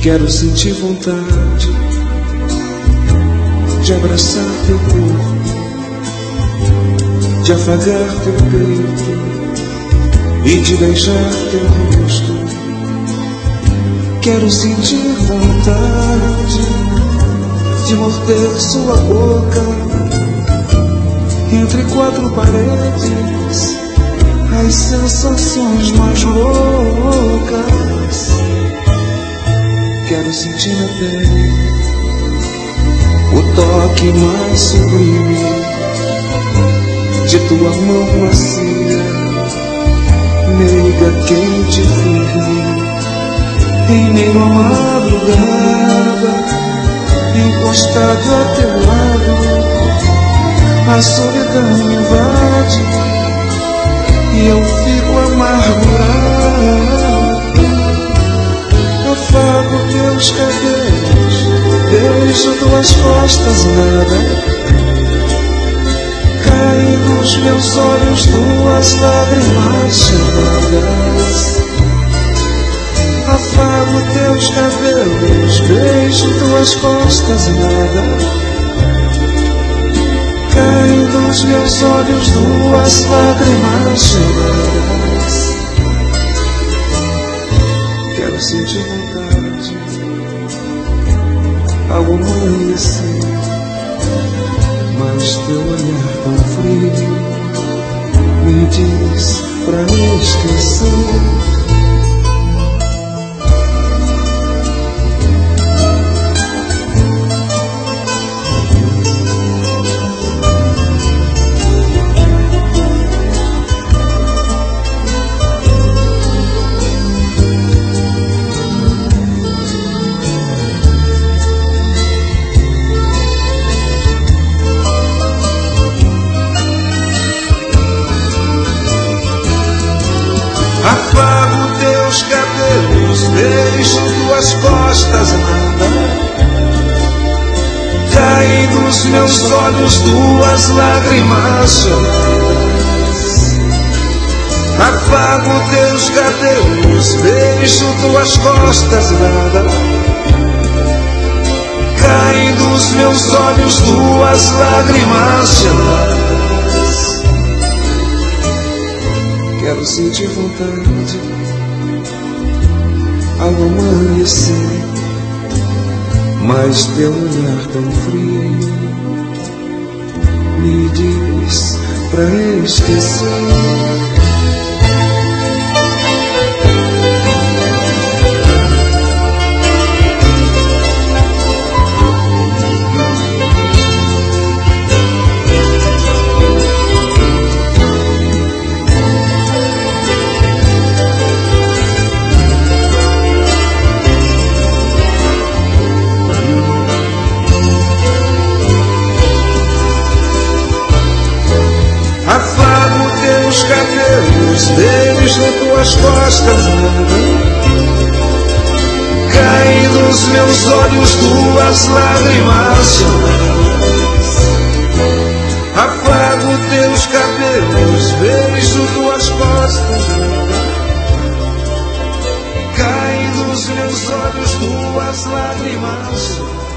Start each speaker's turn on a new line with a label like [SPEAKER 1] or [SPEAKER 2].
[SPEAKER 1] Quero sentir vontade de abraçar teu corpo, de afagar teu peito e de beijar teu rosto. Quero sentir vontade de morder sua boca entre quatro paredes, as sensações mais loucas. Quero sentir na pele o toque mais sublime de tua mão macia, meiga, quente e firme, em meio à madrugada, encostado a teu lado. A solidão me invade e eu fico amargurado. Afago teus cabelos, beijo tuas costas, nada. Caem nos meus olhos tuas lágrimas chamadas. Afago teus cabelos, beijo tuas costas, nada. Caem dos meus olhos tuas lágrimas chamadas. Quero sentir vontade ao amanhecer, mas teu olhar tão frio me diz pra esquecer. Afago teus cabelos, beijo tuas costas, nada. Caem dos meus olhos tuas lágrimas chamadas. Afago teus cabelos, beijo tuas costas, nada. Caem dos meus olhos tuas lágrimas chamadas. Quero sentir vontade ao amanhecer, mas teu olhar tão frio me diz pra esquecer. Afago teus cabelos, beijo tuas costas, nada. Caem dos meus olhos tuas lágrimas chamadas. Afago teus cabelos, beijo tuas costas, nada. Caem dos meus olhos tuas lágrimas chamadas.